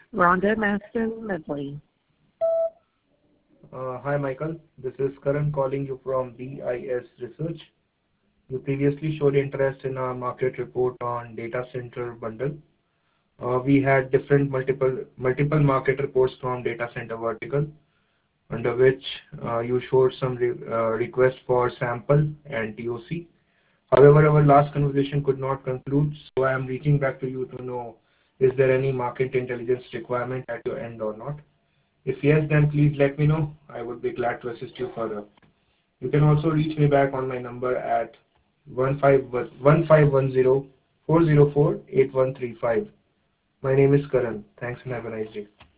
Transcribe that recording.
Rhonda Maston Medley. Hi, Michael. This is Karan calling you from BIS Research. You previously showed interest in our market report on data center bundle. We had different multiple market reports from data center vertical, under which you showed some request for sample and TOC. However, our last conversation could not conclude, so I am reaching back to you to know, is there any market intelligence requirement at your end or not? If yes, then please let me know. I would be glad to assist you further. You can also reach me back on my number at 1510 404 8135. My name is Karan. Thanks and have a nice day.